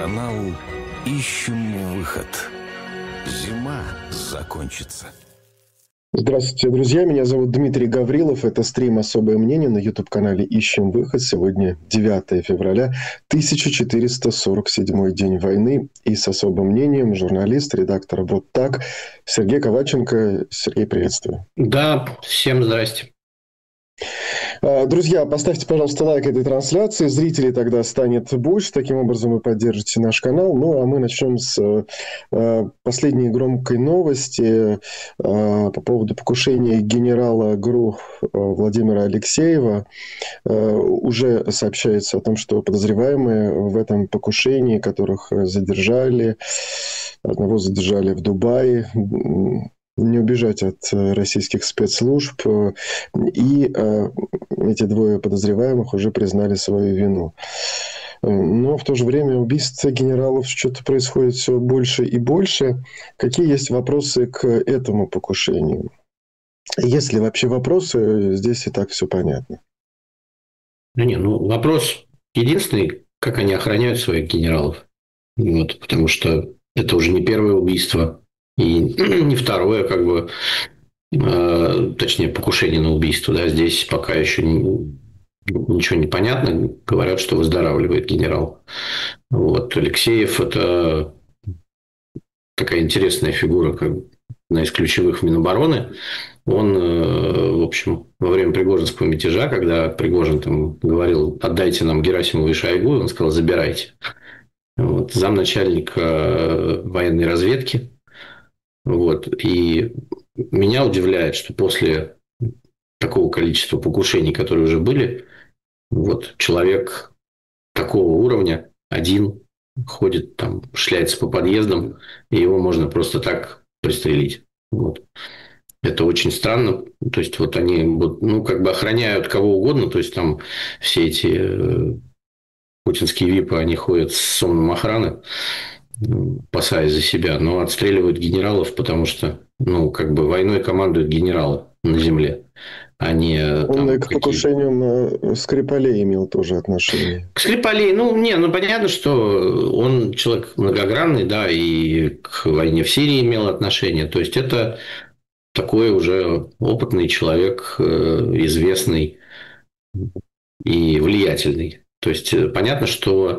Канал «Ищем выход». Зима закончится. Здравствуйте, друзья. Меня зовут Дмитрий Гаврилов. Это стрим «Особое мнение» на YouTube-канале «Ищем выход». Сегодня 9 февраля, 1447 день войны. И с особым мнением журналист, редактор «Вот так» Сергей Коваченко. Сергей, приветствую. Да, всем здрасте. Друзья, поставьте, пожалуйста, лайк этой трансляции. Зрителей тогда станет больше. Таким образом вы поддержите наш канал. Ну, а мы начнем с последней громкой новости по поводу покушения генерала ГРУ Владимира Алексеева. Уже сообщается о том, что подозреваемые в этом покушении, которых задержали, одного задержали в Дубае, не убежать от российских спецслужб. И эти двое подозреваемых уже признали свою вину. Но в то же время убийств генералов что-то происходит все больше и больше. Какие есть вопросы к этому покушению? Есть ли вообще вопросы? Здесь и так все понятно. Вопрос единственный, как они охраняют своих генералов. Потому что это уже не первое убийство. И не второе, точнее, покушение на убийство. Да, здесь пока еще ничего не понятно. Говорят, что выздоравливает генерал. Алексеев – это такая интересная фигура, одна из ключевых в Минобороны. Он, в общем, во время Пригожинского мятежа, когда Пригожин там говорил: отдайте нам Герасимова и Шойгу, он сказал: забирайте. Замначальника военной разведки. И меня удивляет, что после такого количества покушений, которые уже были, человек такого уровня один ходит, там, шляется по подъездам, и его можно просто так пристрелить. Это очень странно. То есть, они охраняют кого угодно. То есть, там все эти путинские випы, они ходят с сонмом охраны, опасаясь за себя, но отстреливают генералов, потому что, войной командуют генералы на земле, а не... Он к покушениям Скрипалей имел тоже отношение. К Скрипалей, понятно, что он человек многогранный, да, и к войне в Сирии имел отношение. То есть, это такой уже опытный человек, известный и влиятельный. То есть, понятно, что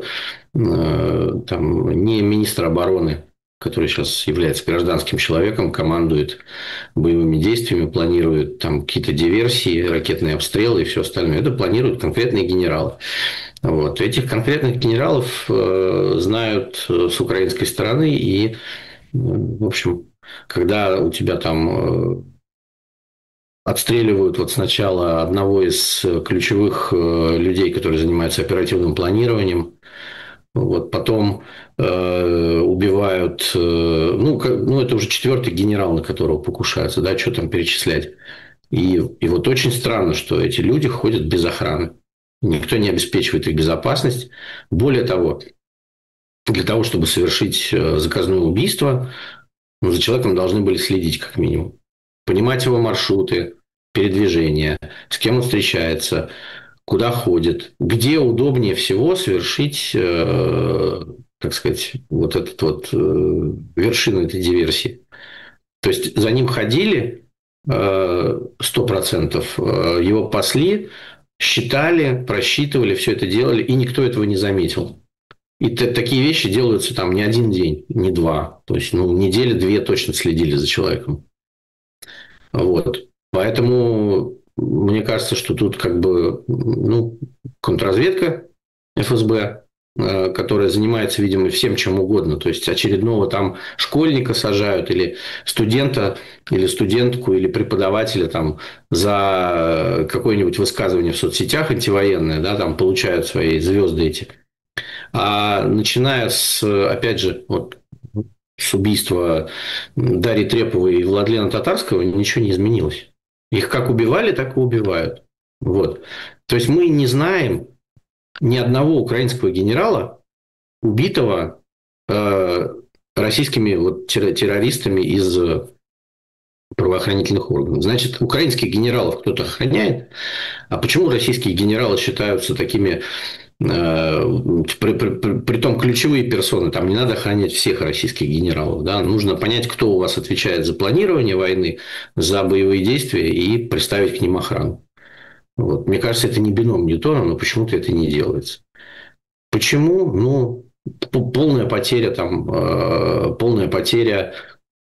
не министр обороны, который сейчас является гражданским человеком, командует боевыми действиями, планирует там какие-то диверсии, ракетные обстрелы и все остальное. Это планируют конкретные генералы. Этих конкретных генералов знают с украинской стороны. И, в общем, когда у тебя там отстреливают сначала одного из ключевых людей, которые занимаются оперативным планированием, потом убивают, это уже 4-й генерал, на которого покушаются, да, что там перечислять. И очень странно, что эти люди ходят без охраны. Никто не обеспечивает их безопасность. Более того, для того, чтобы совершить заказное убийство, за человеком должны были следить как минимум. Понимать его маршруты передвижения, с кем он встречается, куда ходит, где удобнее всего совершить, вершину этой диверсии. То есть, за ним ходили 100%, его пасли, считали, просчитывали, все это делали, и никто этого не заметил. И такие вещи делаются там не один день, не два. То есть, недели 2 точно следили за человеком. Поэтому мне кажется, что тут контрразведка ФСБ, которая занимается, видимо, всем чем угодно. То есть, очередного там школьника сажают, или студента, или студентку, или преподавателя там за какое-нибудь высказывание в соцсетях антивоенное, да, там получают свои звезды эти. А начиная опять же, с убийства Дарьи Треповой и Владлена Татарского ничего не изменилось. Их как убивали, так и убивают. То есть, мы не знаем ни одного украинского генерала, убитого российскими террористами из правоохранительных органов. Значит, украинских генералов кто-то охраняет. А почему российские генералы считаются такими Притом ключевые персоны, там не надо охранять всех российских генералов. Да? Нужно понять, кто у вас отвечает за планирование войны, за боевые действия и приставить к ним охрану. Вот. Мне кажется, это не бином Ньютона, но почему-то это не делается. Почему? Ну, полная потеря, полная потеря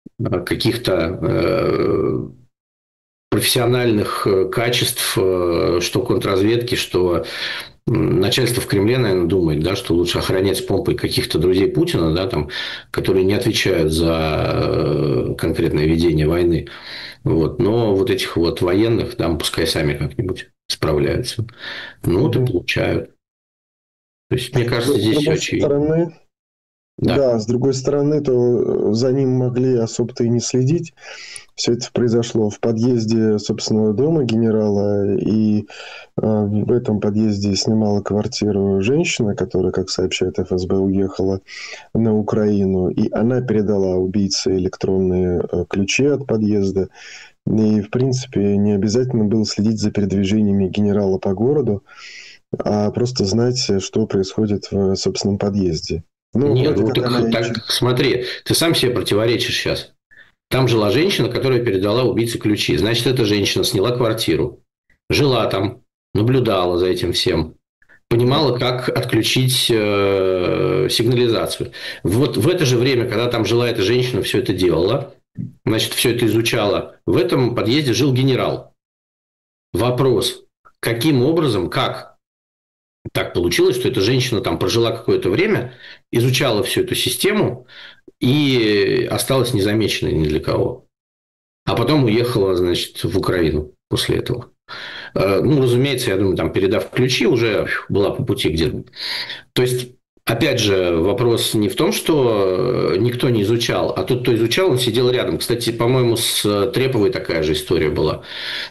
каких-то профессиональных качеств, что контрразведки, что начальство в Кремле, наверное, думает, да, что лучше охранять с помпой каких-то друзей Путина, да, там, которые не отвечают за конкретное ведение войны. Вот. Но вот этих вот военных, там, пускай сами как-нибудь справляются. Ну, вот и получают. То есть, мне кажется, здесь все очевидно. Да, с другой стороны, то за ним могли особо-то и не следить. Все это произошло в подъезде собственного дома генерала, и в этом подъезде снимала квартиру женщина, которая, как сообщает ФСБ, уехала на Украину, и она передала убийце электронные ключи от подъезда. И, в принципе, не обязательно было следить за передвижениями генерала по городу, а просто знать, что происходит в собственном подъезде. Ну, нет, ну так смотри, ты сам себе противоречишь сейчас. Там жила женщина, которая передала убийце ключи. Значит, эта женщина сняла квартиру, жила там, наблюдала за этим всем, понимала, как отключить сигнализацию. Вот в это же время, когда там жила эта женщина, все это делала, значит, все это изучала, в этом подъезде жил генерал. Вопрос, каким образом, как так получилось, что эта женщина там прожила какое-то время, изучала всю эту систему и осталась незамеченной ни для кого. А потом уехала, значит, в Украину после этого. Ну, разумеется, я думаю, там, передав ключи, уже была по пути где-то. То есть, опять же, вопрос не в том, что никто не изучал, а тот, кто изучал, он сидел рядом. Кстати, по-моему, с Треповой такая же история была.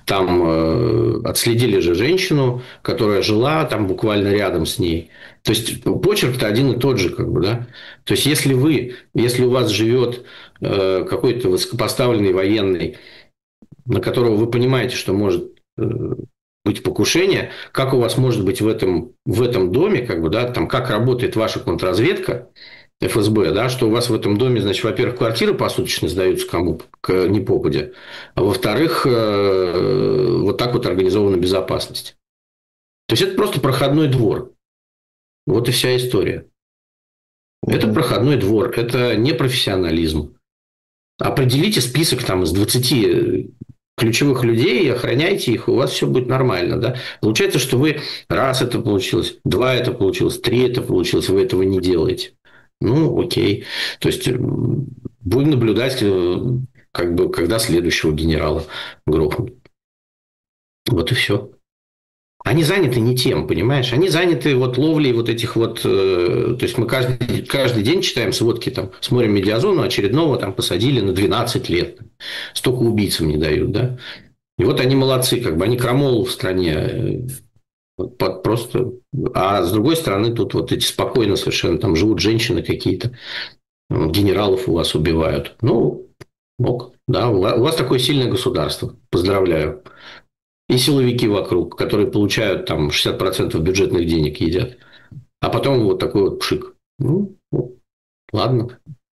Там отследили же женщину, которая жила там буквально рядом с ней. То есть, почерк-то один и тот же, как бы, да. То есть, если у вас живет какой-то высокопоставленный военный, на которого вы понимаете, что может быть покушение, как у вас может быть в этом доме, как бы, да, там, как работает ваша контрразведка, ФСБ, да, что у вас в этом доме, значит, во-первых, квартиры посуточно сдаются кому ни попадя, а во-вторых, вот так вот организована безопасность. То есть, это просто проходной двор. Вот и вся история. Это проходной двор, это не профессионализм. Определите список там из 20 ключевых людей и охраняйте их, у вас все будет нормально. Да? Получается, что вы раз это получилось, два это получилось, три это получилось, вы этого не делаете. Ну, окей. То есть, будем наблюдать, как бы, когда следующего генерала грохнут. Вот и все. Они заняты не тем, понимаешь? Они заняты вот ловлей вот этих вот... То есть, мы каждый день читаем сводки, там, смотрим «Медиазону», очередного там посадили на 12 лет. Столько убийцам не дают, да? И вот они молодцы, как бы, они крамол в стране. Просто... А с другой стороны, тут вот эти спокойно совершенно там живут женщины какие-то, генералов у вас убивают. Ну, ок, да, у вас такое сильное государство. Поздравляю. И силовики вокруг, которые получают там 60% бюджетных денег едят. А потом вот такой вот пшик. Ну, ладно.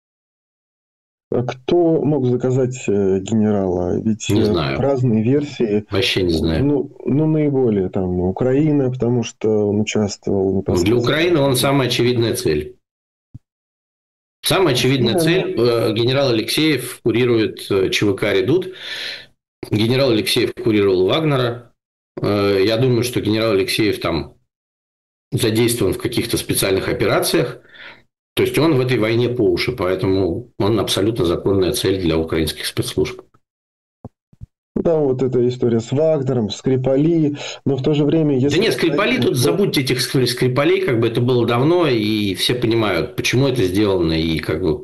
А кто мог заказать генерала? Ведь не знаю. Разные версии. Вообще не знаю. Ну, наиболее там Украина, потому что он участвовал непосредственно. Для Украины он самая очевидная цель. Самая очевидная цель. Генерал Алексеев курирует ЧВК «Редут». Генерал Алексеев курировал Вагнера. Я думаю, что генерал Алексеев там задействован в каких-то специальных операциях. То есть, он в этой войне по уши, поэтому он абсолютно законная цель для украинских спецслужб. Да, вот эта история с Вагнером, Скрипали, но в то же время... Да нет, Скрипали, тут забудьте этих Скрипалей, как бы это было давно, и все понимают, почему это сделано, и как бы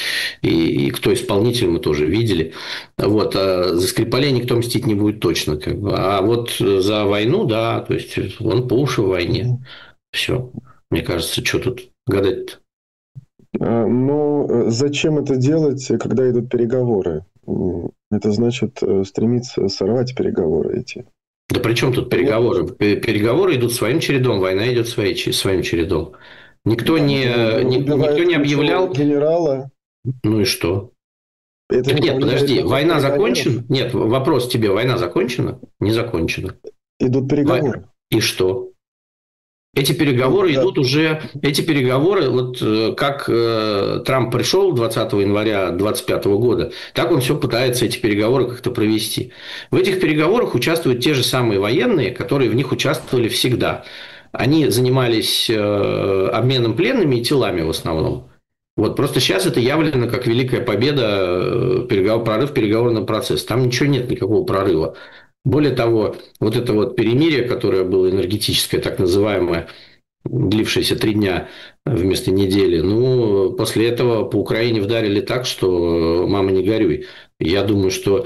и кто исполнитель, мы тоже видели. Вот, а за Скрипалей никто мстить не будет точно. Как бы. А вот за войну, да, то есть, он по уши в войне. Все. Мне кажется, что тут гадать-то? Но зачем это делать, когда идут переговоры? Это значит стремиться сорвать переговоры эти. Да при чем тут переговоры? Переговоры идут своим чередом, война идет своим чередом. Никто Да, не, никто убивают не ключевого объявлял. генерала. Ну и что? Это Так не нет, повлияет подожди, на ход война переговоров? закончена? Нет, вопрос тебе, война закончена? Не закончена. Идут переговоры. И что? Эти Ну, переговоры да. идут уже, эти переговоры, вот как Трамп пришел 20 января 2025 года, так он все пытается эти переговоры как-то провести. В этих переговорах участвуют те же самые военные, которые в них участвовали всегда. Они занимались обменом пленными и телами в основном. Вот просто сейчас это явлено как великая победа, прорыв переговорного процесса. Там ничего нет, никакого прорыва. Более того, вот это вот перемирие, которое было энергетическое, так называемое, длившееся 3 дня вместо недели, ну, после этого по Украине вдарили так, что мама не горюй. Я думаю, что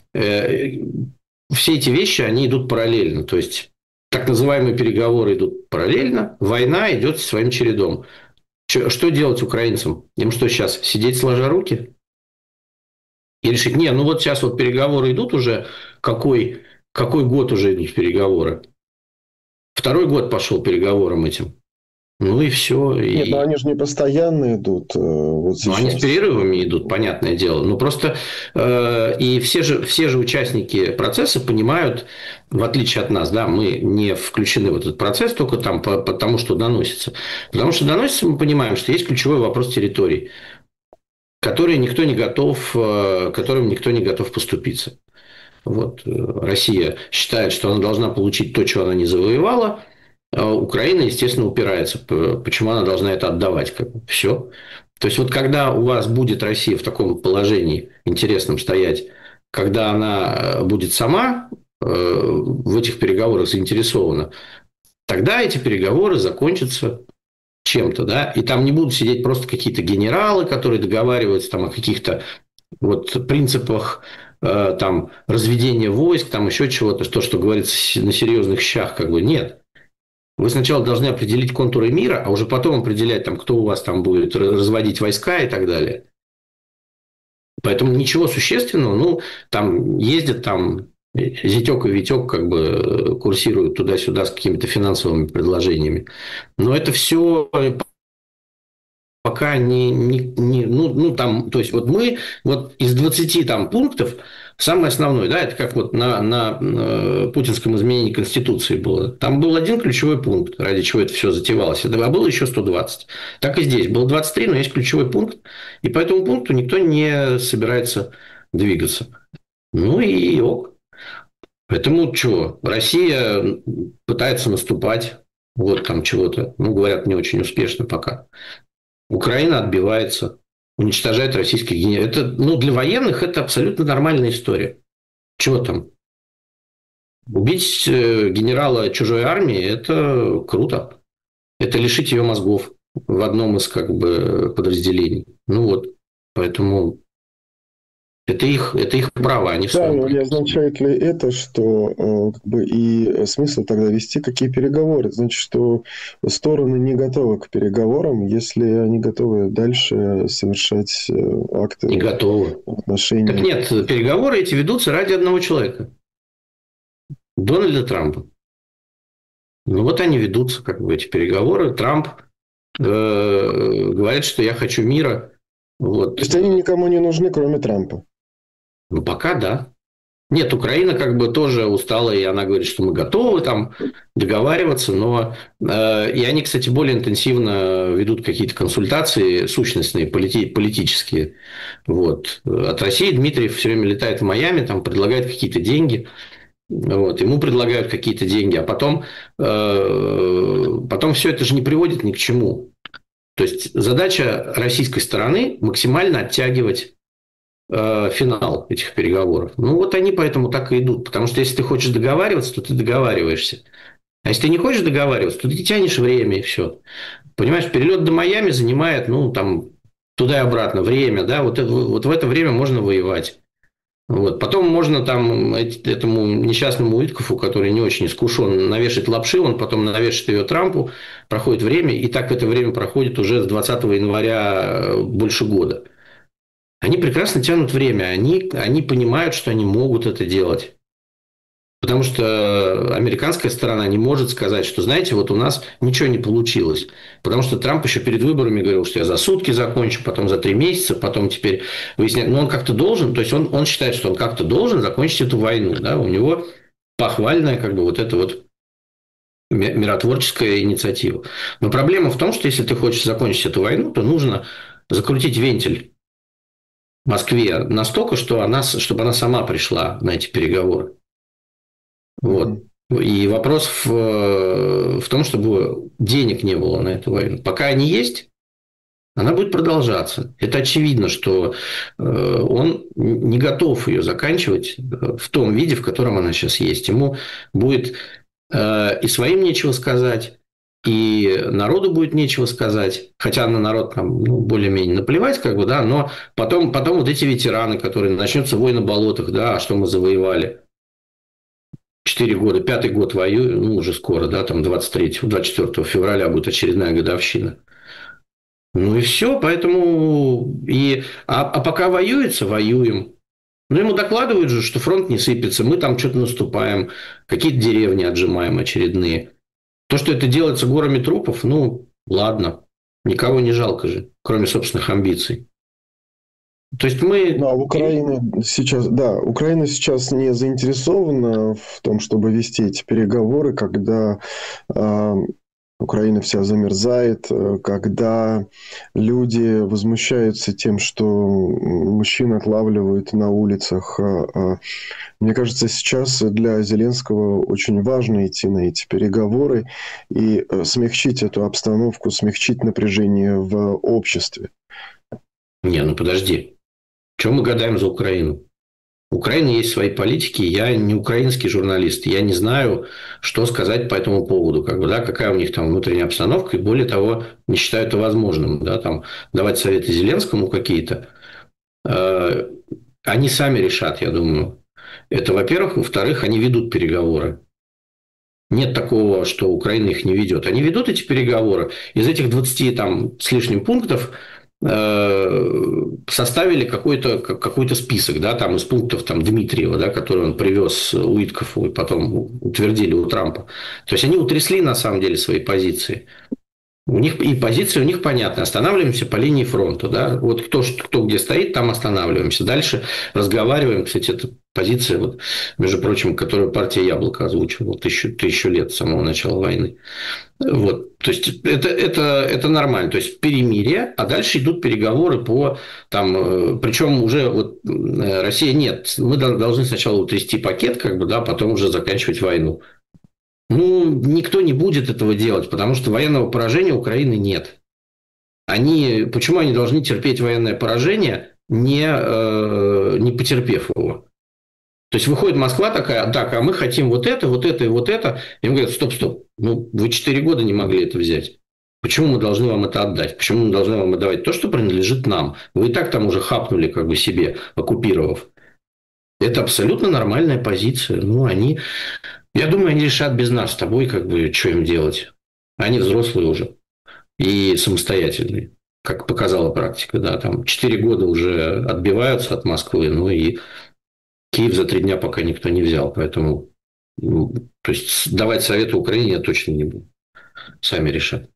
все эти вещи, они идут параллельно. То есть, так называемые переговоры идут параллельно, война идет своим чередом. Что делать украинцам? Им что сейчас, сидеть сложа руки? И решить, не, ну вот сейчас вот переговоры идут уже, какой год уже идут переговоры? Второй год пошел переговорам этим. Ну и все. Нет, но они же не постоянно идут вот Ну, они с сейчас. перерывами идут, понятное дело. Ну, просто и все же участники процесса понимают, в отличие от нас, да, мы не включены в этот процесс только там потому, что доносится. Потому что доносится, мы понимаем, что есть ключевой вопрос территорий, который никто не готов, которым никто не готов поступиться. Вот. Россия считает, что она должна получить то, чего она не завоевала, а Украина, естественно, упирается. Почему она должна это отдавать? Все. То есть, вот когда у вас будет Россия в таком положении интересном стоять, когда она будет сама в этих переговорах заинтересована, тогда эти переговоры закончатся чем-то, да, и там не будут сидеть просто какие-то генералы, которые договариваются там о каких-то вот принципах там разведения войск, там еще чего-то, то, что говорится на серьезных щах, как бы нет. Вы сначала должны определить контуры мира, а уже потом определять, там, кто у вас там будет разводить войска и так далее. Поэтому ничего существенного, ну, там ездят там зятек и Витек как бы курсируют туда-сюда с какими-то финансовыми предложениями. Но это все пока ну, там, то есть, вот мы, вот из 20 там пунктов, самый основной, да, это как вот на путинском изменении Конституции было. Там был один ключевой пункт, ради чего это все затевалось, а было еще 120. Так и здесь. Было 23, но есть ключевой пункт, и по этому пункту никто не собирается двигаться. Ну и ок. Поэтому чего? Россия пытается наступать, вот там чего-то, ну, говорят, не очень успешно пока. Украина отбивается, уничтожает российских генералов. Это, ну, для военных это абсолютно нормальная история. Чего там? Убить генерала чужой армии – это круто. Это лишить ее мозгов в одном из как бы подразделений. Ну вот, поэтому это их право, они в Да, своем но не праве. означает ли это, что как бы и смысл тогда вести какие переговоры? Значит, что стороны не готовы к переговорам, если они готовы дальше совершать Не акты готовы. в Так отношении... нет, переговоры эти ведутся ради одного человека – Дональда Трампа. Ну вот они ведутся, как бы, эти переговоры. Трамп говорит, что я хочу мира. То Вот. есть они никому не нужны, кроме Трампа. Ну, пока да. Нет, Украина как бы тоже устала, и она говорит, что мы готовы там договариваться, но и они, кстати, более интенсивно ведут какие-то консультации сущностные, политические. Вот. От России Дмитриев все время летает в Майами, там предлагает какие-то деньги. Вот, ему предлагают какие-то деньги, а потом все это же не приводит ни к чему. То есть задача российской стороны максимально оттягивать финал этих переговоров. Ну вот они поэтому так и идут, потому что если ты хочешь договариваться, то ты договариваешься. А если ты не хочешь договариваться, то ты тянешь время и все. Понимаешь, перелет до Майами занимает, ну, там, туда и обратно время, да, вот в это время можно воевать. Вот. Потом можно там этому несчастному Уиткофу, который не очень искушен, навешать лапши, он потом навешает ее Трампу, проходит время, и так это время проходит уже с 20 января больше года. Они прекрасно тянут время, они понимают, что они могут это делать. Потому что американская сторона не может сказать, что, знаете, вот у нас ничего не получилось. Потому что Трамп еще перед выборами говорил, что я за сутки закончу, потом за 3 месяца, потом теперь выясняет. Но он как-то должен, то есть он считает, что он как-то должен закончить эту войну. Да? У него похвальная как бы вот эта вот миротворческая инициатива. Но проблема в том, что если ты хочешь закончить эту войну, то нужно закрутить вентиль Москве настолько, что чтобы она сама пришла на эти переговоры. Вот. И вопрос в том, чтобы денег не было на эту войну. Пока они есть, она будет продолжаться. Это очевидно, что он не готов ее заканчивать в том виде, в котором она сейчас есть. Ему будет и своим нечего сказать, и народу будет нечего сказать. Хотя на народ там, более-менее наплевать, как бы, да, но потом вот эти ветераны, которые начнется война на болотах, да, а что мы завоевали? 4 года, 5-й год воюю, уже скоро, да, там 23-24 февраля будет очередная годовщина. Ну и все, поэтому а пока воюется, воюем. Ну, ему докладывают же, что фронт не сыпется, мы там что-то наступаем, какие-то деревни отжимаем очередные. То, что это делается горами трупов, ладно, никого не жалко же, кроме собственных амбиций. То есть мы... Ну, а Украина сейчас не заинтересована в том, чтобы вести эти переговоры, когда Украина вся замерзает, когда люди возмущаются тем, что мужчин отлавливают на улицах. Мне кажется, сейчас для Зеленского очень важно идти на эти переговоры и смягчить эту обстановку, смягчить напряжение в обществе. Не, подожди. Чего мы гадаем за Украину? У Украины есть свои политики, я не украинский журналист, я не знаю, что сказать по этому поводу, какая у них там внутренняя обстановка, и более того, не считаю это возможным, да, там, давать советы Зеленскому какие-то. Они сами решат, я думаю. Это, во-первых. Во-вторых, они ведут переговоры. Нет такого, что Украина их не ведет. Они ведут эти переговоры. Из этих 20 там, с лишним пунктов составили какой-то список, да, там, из пунктов там, Дмитриева, да, который он привез Уиткофу и потом утвердили у Трампа. То есть они утрясли на самом деле свои позиции. У них и позиции у них понятны. Останавливаемся по линии фронта. Да? Вот кто где стоит, там останавливаемся. Дальше разговариваем. Кстати, это позиция, вот, между прочим, которую партия «Яблоко» озвучивала тысячу лет с самого начала войны. Вот. То есть это нормально. То есть перемирие, а дальше идут переговоры по там, причем уже вот Россия нет. Мы должны сначала утрясти пакет, потом уже заканчивать войну. Никто не будет этого делать, потому что военного поражения Украины нет. Почему они должны терпеть военное поражение, не потерпев его? То есть выходит Москва такая, так, а мы хотим вот это, вот это и вот это. И им говорят, стоп, вы 4 года не могли это взять. Почему мы должны вам это отдать? Почему мы должны вам отдавать то, что принадлежит нам? Вы и так там уже хапнули себе, оккупировав. Это абсолютно нормальная позиция. Я думаю, они решат без нас с тобой, что им делать. Они взрослые уже и самостоятельные, как показала практика. Да, там 4 года уже отбиваются от Москвы, и Киев за 3 дня пока никто не взял. Поэтому то есть давать советы Украине я точно не буду. Сами решат.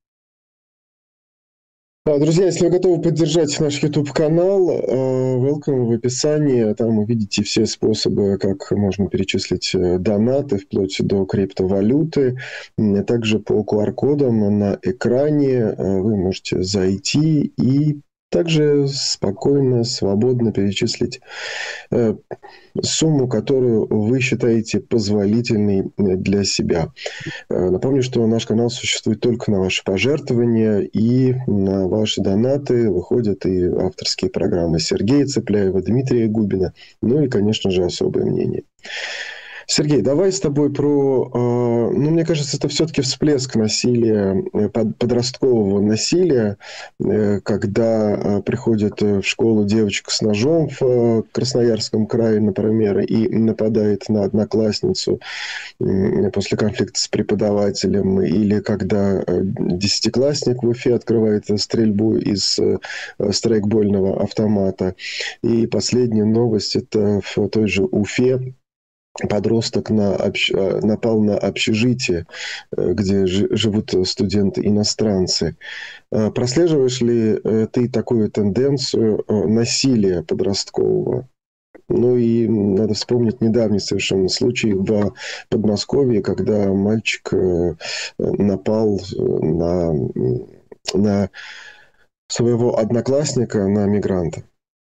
Друзья, если вы готовы поддержать наш YouTube-канал, welcome в описании. Там увидите все способы, как можно перечислить донаты, вплоть до криптовалюты. Также по QR-кодам на экране вы можете зайти и также спокойно, свободно перечислить сумму, которую вы считаете позволительной для себя. Напомню, что наш канал существует только на ваши пожертвования, и на ваши донаты выходят и авторские программы Сергея Цепляева, Дмитрия Губина, и, конечно же, особое мнение. Сергей, давай с тобой мне кажется, это все-таки всплеск насилия, подросткового насилия, когда приходит в школу девочка с ножом в Красноярском крае, например, и нападает на одноклассницу после конфликта с преподавателем, или когда 10-классник в Уфе открывает стрельбу из страйкбольного автомата. И последняя новость – это в той же Уфе. подросток напал на общежитие, где живут студенты-иностранцы. Прослеживаешь ли ты такую тенденцию насилия подросткового? Ну и надо вспомнить недавний совершенно случай в Подмосковье, когда мальчик напал на своего одноклассника, на мигранта.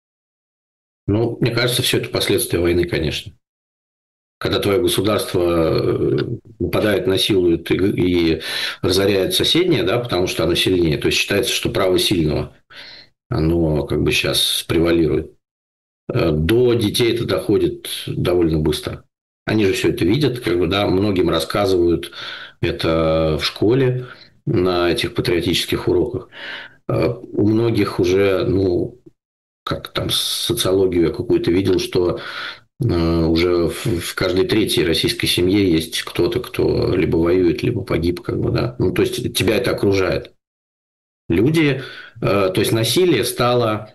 Ну, мне кажется, все это последствия войны, конечно. Когда твое государство нападает, насилует и разоряет соседнее, да, потому что оно сильнее, то есть считается, что право сильного, оно как бы сейчас превалирует. До детей это доходит довольно быстро. Они же все это видят, как бы, да, многим рассказывают это в школе на этих патриотических уроках. У многих уже, ну, как там социологию я какую-то видел, что уже в каждой третьей российской семье есть кто-то, кто либо воюет, либо погиб, как бы, да. Ну, то есть тебя это окружает. Люди, то есть насилие стало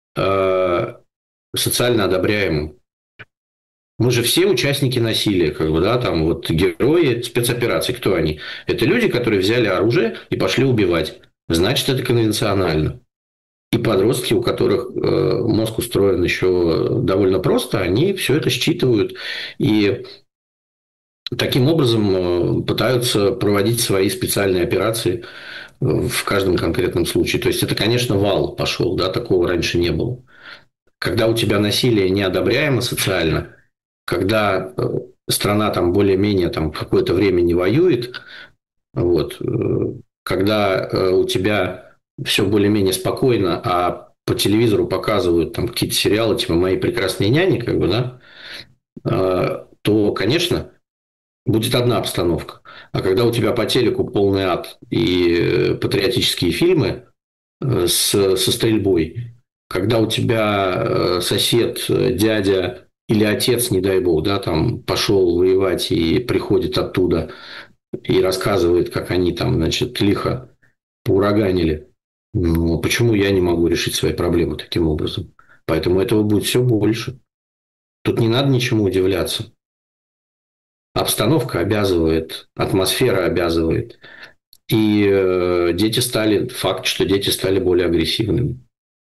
социально одобряемым. Мы же все участники насилия, как бы, да, там вот герои спецопераций. Кто они? Это люди, которые взяли оружие и пошли убивать. Значит, это конвенционально. И подростки, у которых мозг устроен еще довольно просто, они все это считывают и таким образом пытаются проводить свои специальные операции в каждом конкретном случае. То есть это, конечно, вал пошел, да, такого раньше не было. Когда у тебя насилие неодобряемо социально, когда страна там более-менее там какое-то время не воюет, вот, когда у тебя все более-менее спокойно, а по телевизору показывают там какие-то сериалы, типа «Мои прекрасные няни», как бы, да, то, конечно, будет одна обстановка. А когда у тебя по телеку полный ад и патриотические фильмы со стрельбой, когда у тебя сосед, дядя или отец, не дай бог, да, там пошел воевать и приходит оттуда и рассказывает, как они там, значит, лихо поураганили. Ну, почему я не могу решить свои проблемы таким образом? Поэтому этого будет все больше. Тут не надо ничему удивляться. Обстановка обязывает, атмосфера обязывает. И дети стали, факт, что дети стали более агрессивными,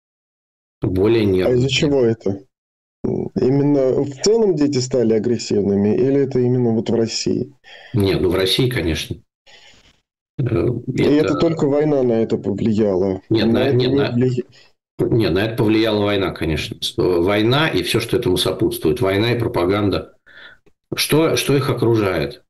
более А из-за нервными. чего это? Именно в целом дети стали агрессивными, или это именно вот в России? Нет, ну в России, конечно. И это Это... только война на это повлияла. Нет, На это не нет, на это повлияла война, конечно. Война и все, что этому сопутствует. Война и пропаганда. Что их окружает?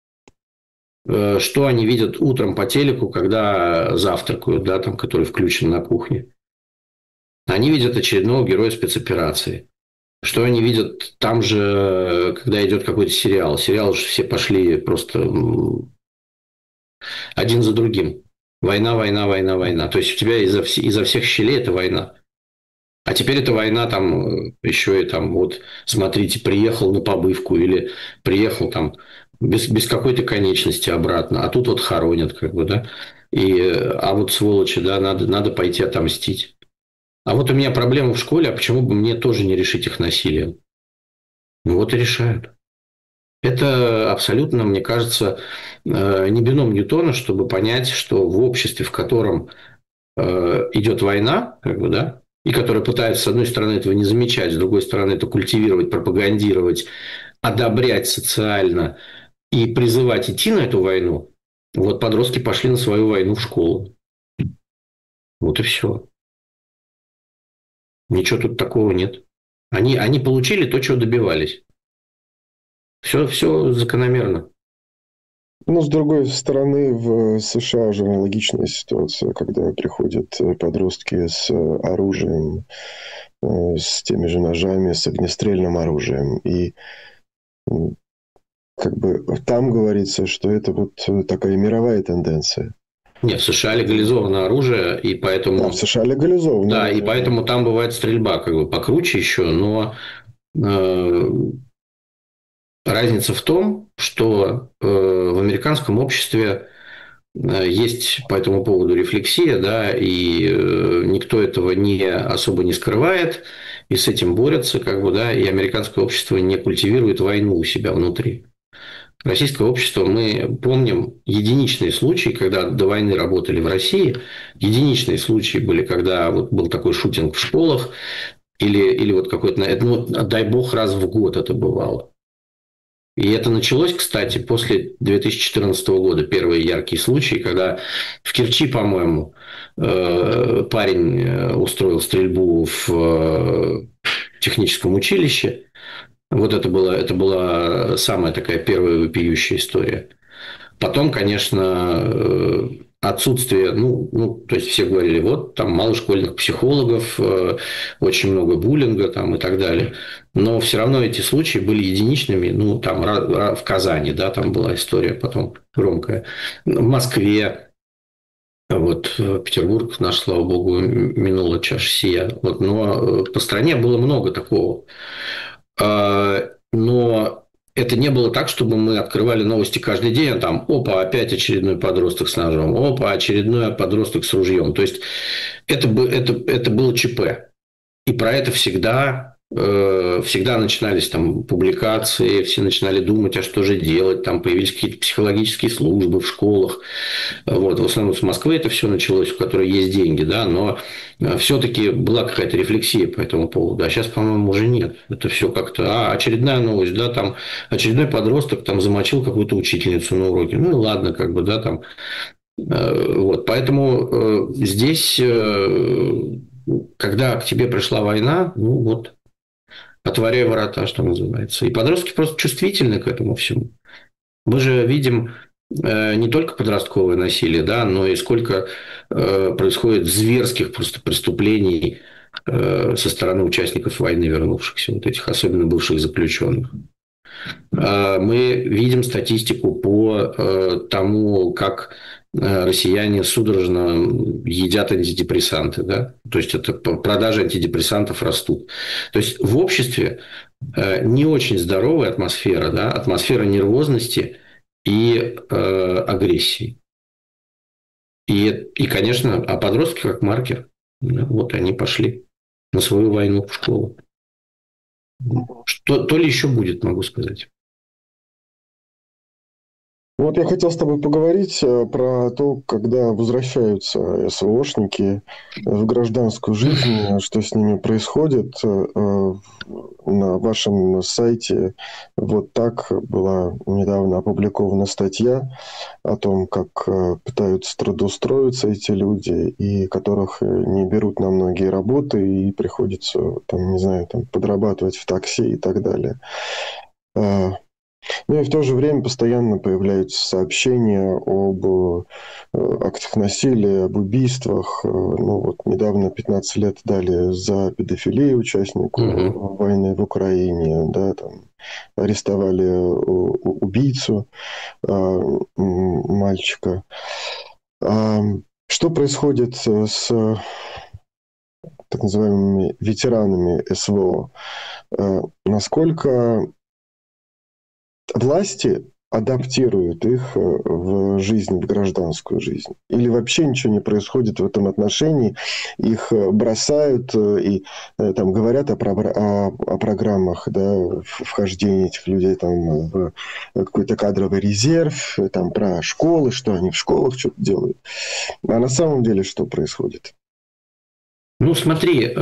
Что они видят утром по телеку, когда завтракают, да, там, который включен на кухне? Они видят очередного героя спецоперации. Что они видят там же, когда идет какой-то сериал? Сериалы же все пошли просто один за другим. Война, война, война, война. То есть у тебя изо всех щелей это война. А теперь эта война там еще и там вот, смотрите, приехал на побывку или приехал там без какой-то конечности обратно, а тут вот хоронят, как бы, да. А вот сволочи, да, надо пойти отомстить. А вот у меня проблема в школе, а почему бы мне тоже не решить их насилием? Ну вот и решают. Это абсолютно, мне кажется, не бином Ньютона, чтобы понять, что в обществе, в котором идет война, как бы, да, и которая пытается, с одной стороны, этого не замечать, с другой стороны, это культивировать, пропагандировать, одобрять социально и призывать идти на эту войну, вот подростки пошли на свою войну в школу. Вот и все. Ничего тут такого нет. Они получили то, чего добивались. Все закономерно. Ну, с другой стороны, в США же аналогичная ситуация, когда приходят подростки с оружием, с теми же ножами, с огнестрельным оружием. И как бы там говорится, что это вот такая мировая тенденция. Нет, в США легализовано оружие, и поэтому... Да, в США легализовано. Да, и поэтому там бывает стрельба как бы покруче еще, но разница в том, что в американском обществе есть по этому поводу рефлексия, да, и никто этого особо не скрывает, и с этим борются, как бы, да, и американское общество не культивирует войну у себя внутри. Российское общество, мы помним единичные случаи, когда до войны работали в России, единичные случаи были, когда вот был такой шутинг в школах, или вот какой-то, ну, дай бог, раз в год это бывало. И это началось, кстати, после 2014 года. Первые яркие случаи, когда в Керчи, по-моему, парень устроил стрельбу в техническом училище. Вот это была самая такая первая вопиющая история. Потом, конечно, отсутствие, то есть все говорили, вот там мало школьных психологов, очень много буллинга там и так далее. Но все равно эти случаи были единичными. Ну, там в Казани, да, там была история потом громкая. В Москве, вот Петербург наш, слава богу, минула чаша сия. Вот, но по стране было много такого. Но это не было так, чтобы мы открывали новости каждый день, а там, опа, опять очередной подросток с ножом, опа, очередной подросток с ружьем. То есть это было ЧП. И про это всегда начинались там публикации, все начинали думать, а что же делать, там появились какие-то психологические службы в школах. Вот. В основном с Москвы это все началось, у которой есть деньги, да, но все-таки была какая-то рефлексия по этому поводу. А сейчас, по-моему, уже нет. Это все как-то, очередная новость, да, там очередной подросток там замочил какую-то учительницу на уроке. Ну и ладно, как бы, да, там. Вот. Поэтому здесь, когда к тебе пришла война, ну вот, отворяй ворота, что называется. И подростки просто чувствительны к этому всему. Мы же видим не только подростковое насилие, да, но и сколько происходит зверских просто преступлений со стороны участников войны, вернувшихся, вот этих особенно бывших заключенных. Мы видим статистику по тому, как россияне судорожно едят антидепрессанты, да? То есть это продажи антидепрессантов растут. То есть в обществе не очень здоровая атмосфера, да? Атмосфера нервозности и агрессии. И, конечно, а подростки как маркер. Вот они пошли на свою войну в школу. То ли еще будет, могу сказать. Вот я хотел с тобой поговорить про то, когда возвращаются СВОшники в гражданскую жизнь, что с ними происходит. На вашем сайте вот так была недавно опубликована статья о том, как пытаются трудоустроиться эти люди, и которых не берут на многие работы, и приходится, там, не знаю, там, подрабатывать в такси и так далее. Ну и в то же время постоянно появляются сообщения об актах насилия, об убийствах. Ну вот недавно 15 лет дали за педофилию участнику войны в Украине, да, там арестовали убийцу мальчика. Что происходит с так называемыми ветеранами СВО? Насколько власти адаптируют их в жизнь, в гражданскую жизнь? Или вообще ничего не происходит в этом отношении? Их бросают и там говорят о программах, да, вхождения этих людей там, в какой-то кадровый резерв, там, про школы, что они в школах что-то делают. А на самом деле что происходит? Ну, смотри,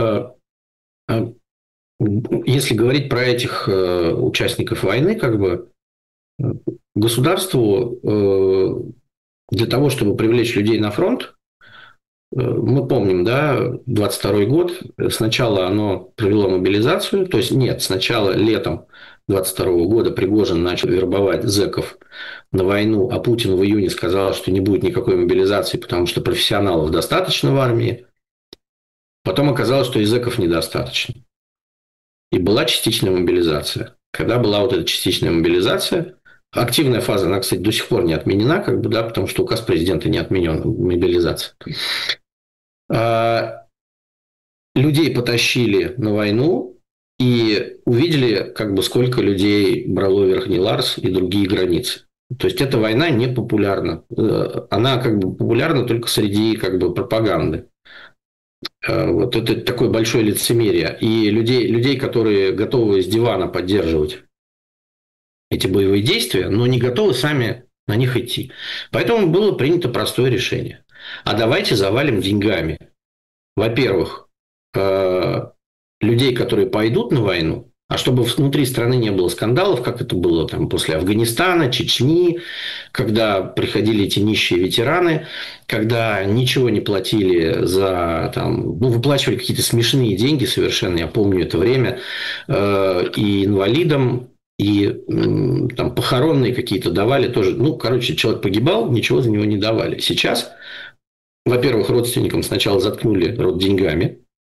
если говорить про этих участников войны, как бы государству для того, чтобы привлечь людей на фронт, мы помним, да, 22 год, сначала оно провело мобилизацию, то есть нет, сначала летом 22 года Пригожин начал вербовать зэков на войну, а Путин в июне сказал, что не будет никакой мобилизации, потому что профессионалов достаточно в армии. Потом оказалось, что и зэков недостаточно. И была частичная мобилизация. Когда была вот эта частичная мобилизация, активная фаза, она, кстати, до сих пор не отменена, как бы, да, потому что указ президента не отменен, мобилизация. Людей потащили на войну и увидели, как бы, сколько людей брало Верхний Ларс и другие границы. То есть эта война не популярна. Она как бы популярна только среди как бы пропаганды. Вот это такое большое лицемерие. И людей, которые готовы с дивана поддерживать эти боевые действия, но не готовы сами на них идти. Поэтому было принято простое решение. А давайте завалим деньгами. Во-первых, людей, которые пойдут на войну, а чтобы внутри страны не было скандалов, как это было там после Афганистана, Чечни, когда приходили эти нищие ветераны, когда ничего не платили за, там, ну, выплачивали какие-то смешные деньги совершенно, я помню это время, и инвалидам, и там похоронные какие-то давали тоже. Ну, короче, человек погибал, ничего за него не давали. Сейчас, во-первых, родственникам сначала заткнули рот деньгами,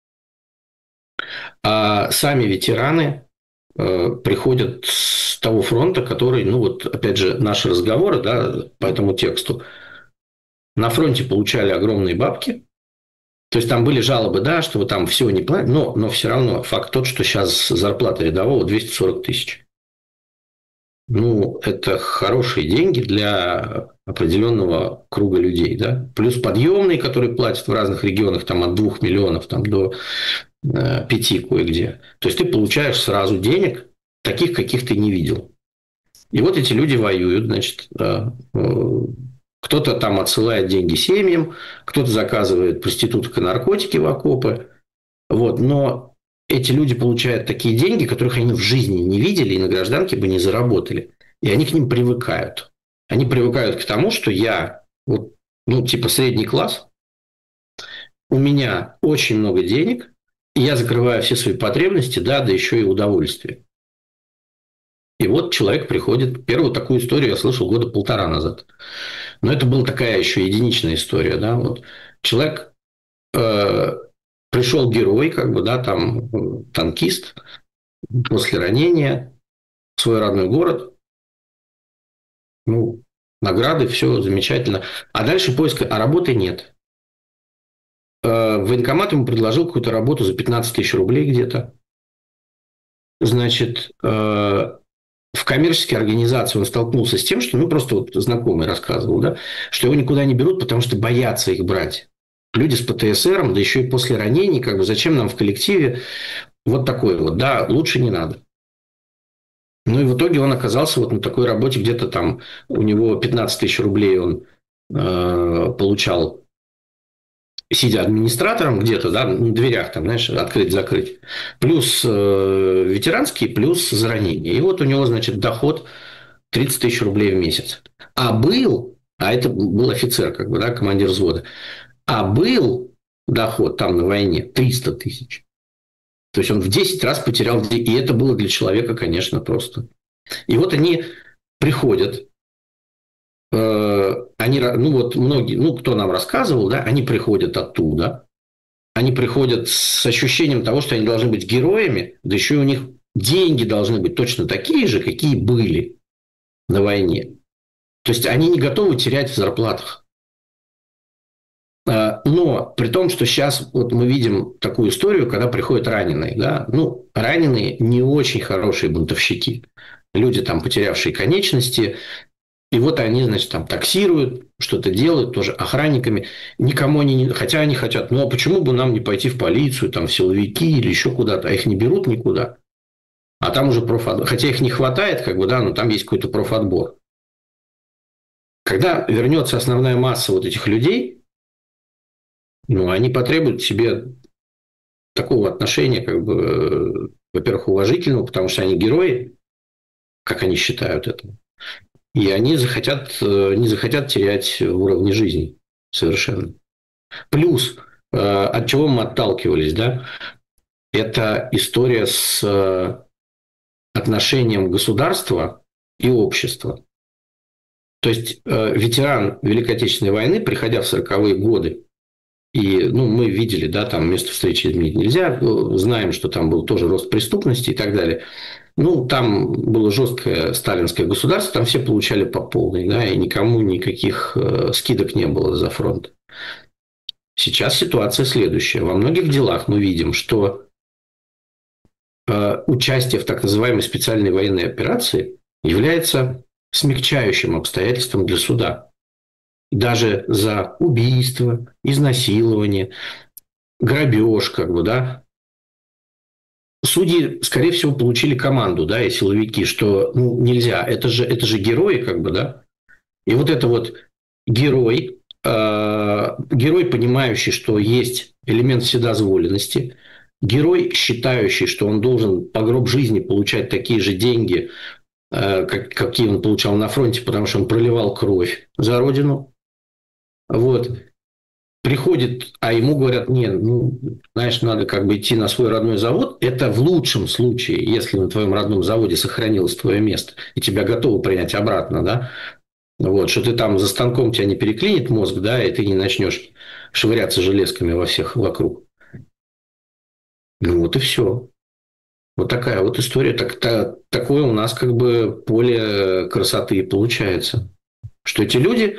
а сами ветераны приходят с того фронта, который, ну вот, опять же, наши разговоры, да, по этому тексту, на фронте получали огромные бабки, то есть там были жалобы, да, что вы там все не платите, но все равно факт тот, что сейчас зарплата рядового 240 тысяч. Ну, это хорошие деньги для определенного круга людей, да. Плюс подъемные, которые платят в разных регионах, там от 2 миллионов там, до 5 кое-где. То есть ты получаешь сразу денег, таких, каких ты не видел. И вот эти люди воюют, значит, кто-то там отсылает деньги семьям, кто-то заказывает проституток и наркотики в окопы. Вот, но эти люди получают такие деньги, которых они в жизни не видели и на гражданке бы не заработали. И они к ним привыкают. Они привыкают к тому, что я, вот, ну, типа средний класс, у меня очень много денег, и я закрываю все свои потребности, да еще и удовольствие. И вот человек приходит. Первую такую историю я слышал года 1,5 назад. Но это была такая еще единичная история. Да? Вот. Человек пришел герой, как бы, да, там танкист, после ранения в свой родной город. Ну, награды, все замечательно. А дальше поиск, а работы нет. Военкомат ему предложил какую-то работу за 15 тысяч рублей где-то. Значит, в коммерческой организации он столкнулся с тем, что, ну, просто вот знакомый рассказывал, да, что его никуда не берут, потому что боятся их брать. Люди с ПТСР, да еще и после ранений, как бы, зачем нам в коллективе вот такой вот, да, лучше не надо. Ну, и в итоге он оказался вот на такой работе, где-то там у него 15 тысяч рублей он получал, сидя администратором где-то, да, на дверях, там, знаешь, открыть-закрыть, плюс ветеранский, плюс за ранение. И вот у него, значит, доход 30 тысяч рублей в месяц. А это был офицер, как бы, да, командир взвода, а был доход там на войне 300 тысяч. То есть он в 10 раз потерял, и это было для человека, конечно, просто. И вот они приходят, они, ну вот многие, ну кто нам рассказывал, да, они приходят оттуда, они приходят с ощущением того, что они должны быть героями, да еще и у них деньги должны быть точно такие же, какие были на войне. То есть они не готовы терять в зарплатах. Но при том, что сейчас вот мы видим такую историю, когда приходят раненые. Да? Ну, раненые не очень хорошие бунтовщики. Люди, там, потерявшие конечности. И вот они, значит, там таксируют, что-то делают, тоже охранниками. Никому они не... Хотя они хотят, ну, а почему бы нам не пойти в полицию, там, в силовики или еще куда-то? А их не берут никуда. А там уже профотбор. Хотя их не хватает, как бы, да, но там есть какой-то профотбор. Когда вернется основная масса вот этих людей, ну, они потребуют себе такого отношения, как бы, во-первых, уважительного, потому что они герои, как они считают это. И они не захотят терять в уровне жизни совершенно. Плюс, от чего мы отталкивались, да, это история с отношением государства и общества. То есть ветеран Великой Отечественной войны, приходя в 40-е годы, и, ну, мы видели, да, там место встречи изменить нельзя, знаем, что там был тоже рост преступности и так далее. Ну, там было жесткое сталинское государство, там все получали по полной, да, и никому никаких скидок не было за фронт. Сейчас ситуация следующая. Во многих делах мы видим, что участие в так называемой специальной военной операции является смягчающим обстоятельством для суда. Даже за убийство, изнасилование, грабеж, как бы, да. Судьи, скорее всего, получили команду, да, и силовики, что ну, нельзя. Это же герои, как бы, да. И вот это вот герой, герой, понимающий, что есть элемент вседозволенности, герой, считающий, что он должен по гроб жизни получать такие же деньги, какие он получал на фронте, потому что он проливал кровь за родину. Вот. Приходит, а ему говорят, нет, ну, знаешь, надо как бы идти на свой родной завод. Это в лучшем случае, если на твоем родном заводе сохранилось твое место, и тебя готовы принять обратно, да, вот, что ты там за станком тебя не переклинит мозг, да, и ты не начнешь швыряться железками во всех вокруг. Ну, вот и все. Вот такая вот история. Такое у нас как бы поле красоты получается. Что эти люди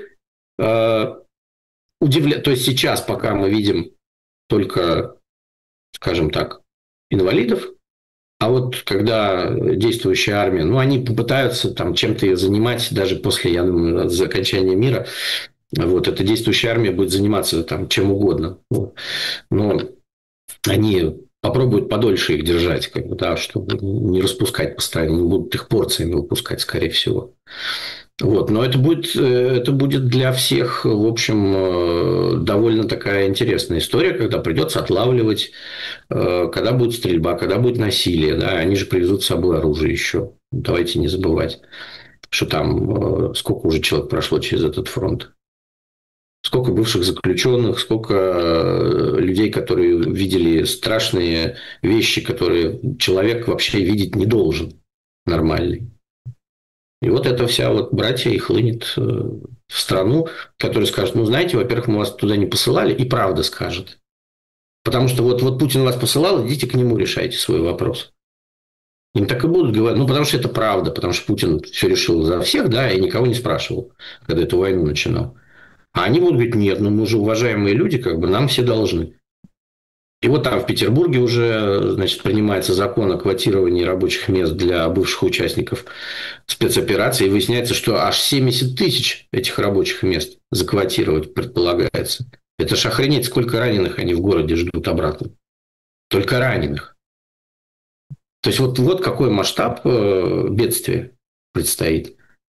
удивляют. То есть сейчас, пока мы видим только, скажем так, инвалидов, а вот когда действующая армия, ну, они попытаются там чем-то ее занимать даже после, я думаю, окончания мира. Вот, эта действующая армия будет заниматься там чем угодно. Вот. Но они попробуют подольше их держать, как бы, да, чтобы не распускать постоянно, не будут их порциями выпускать, скорее всего. Вот. Но это будет для всех, в общем, довольно такая интересная история, когда придется отлавливать, когда будет стрельба, когда будет насилие. Да, они же привезут с собой оружие еще. Давайте не забывать, что там сколько уже человек прошло через этот фронт. Сколько бывших заключенных, сколько людей, которые видели страшные вещи, которые человек вообще видеть не должен нормальный. И вот эта вся вот братья и хлынет в страну, которая скажет, ну, знаете, во-первых, мы вас туда не посылали, и правда скажет. Потому что вот Путин вас посылал, идите к нему, решайте свой вопрос. Им так и будут говорить, ну, потому что это правда, потому что Путин все решил за всех, да, и никого не спрашивал, когда эту войну начинал. А они будут говорить, нет, ну, мы же уважаемые люди, как бы нам все должны. И вот там в Петербурге уже, значит, принимается закон о квотировании рабочих мест для бывших участников спецоперации. И выясняется, что аж 70 тысяч этих рабочих мест заквотировать предполагается. Это ж охренеть, сколько раненых они в городе ждут обратно. Только раненых. То есть вот какой масштаб бедствия предстоит.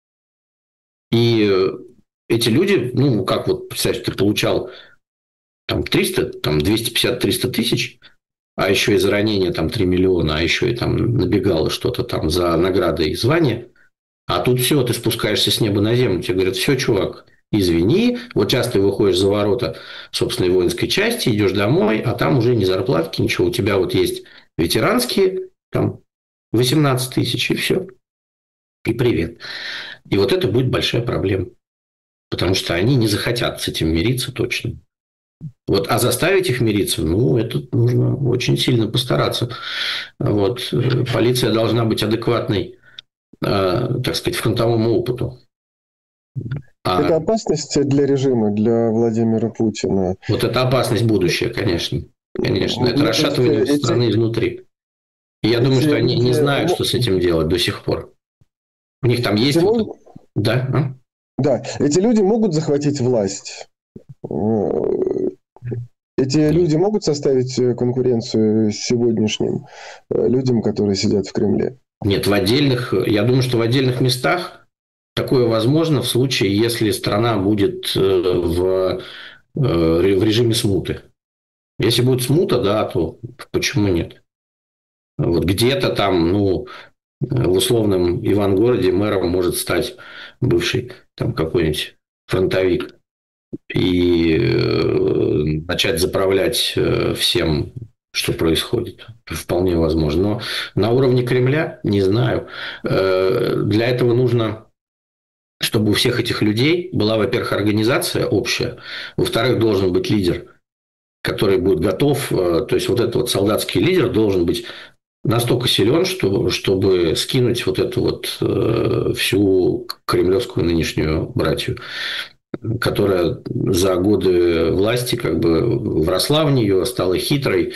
И эти люди, ну, как вот, представь, ты получал там 300, там 250-300 тысяч, а еще и за ранение там 3 миллиона, а еще и там набегало что-то там за награды и звания. А тут все, ты спускаешься с неба на землю, тебе говорят, все, чувак, извини, вот сейчас ты выходишь за ворота собственной воинской части, идешь домой, а там уже ни зарплатки, ничего, у тебя вот есть ветеранские, там 18 тысяч, и все, и привет. И вот это будет большая проблема, потому что они не захотят с этим мириться точно. Вот, а заставить их мириться, ну, это нужно очень сильно постараться. Вот, полиция должна быть адекватной, так сказать, фронтовому опыту. Это опасность для режима, для Владимира Путина. Вот это опасность будущая, конечно. Конечно, это расшатывание страны изнутри. И я думаю, что они не знают, что с этим делать до сих пор. У них там есть... Да? Да, эти люди могут захватить власть. Эти люди могут составить конкуренцию с сегодняшним людям, которые сидят в Кремле? Нет, я думаю, что в отдельных местах такое возможно в случае, если страна будет в режиме смуты. Если будет смута, да, то почему нет? Вот где-то там, ну, в условном Ивангороде мэром может стать бывший там какой-нибудь фронтовик и начать заправлять всем, что происходит. Вполне возможно. Но на уровне Кремля не знаю. Для этого нужно, чтобы у всех этих людей была, во-первых, организация общая, во-вторых, должен быть лидер, который будет готов. То есть вот этот вот солдатский лидер должен быть настолько силен, чтобы скинуть вот эту вот всю кремлевскую нынешнюю братью, которая за годы власти как бы вросла в нее, стала хитрой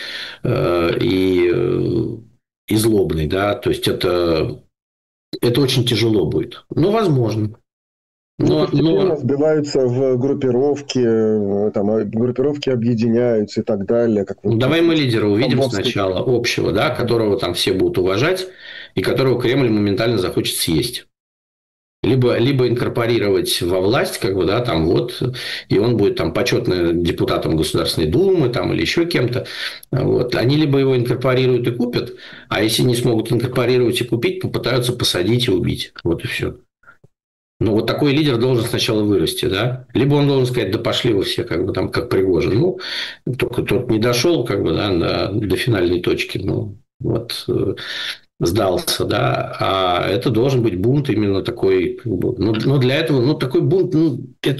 и злобной, да, то есть это очень тяжело будет, но возможно. Ну, Но, постепенно сбиваются в группировки, группировки объединяются и так далее. Как вот давай мы лидера увидим Тамбовской. сначала, общего, да, которого там все будут уважать, и которого Кремль моментально захочет съесть. Либо инкорпорировать во власть, как бы, да, там вот, и он будет там почетным депутатом Государственной Думы там, или еще кем-то. Вот. Они либо его инкорпорируют и купят, а если не смогут инкорпорировать и купить, попытаются посадить и убить. Вот и все. Но вот такой лидер должен сначала вырасти, да? Либо он должен сказать, да пошли вы все, как бы там, как Пригожин. Ну, только тот не дошел, как бы, да, до финальной точки. Ну, вот сдался, да, а это должен быть бунт именно такой, как бы, но для этого, ну, такой бунт, ну,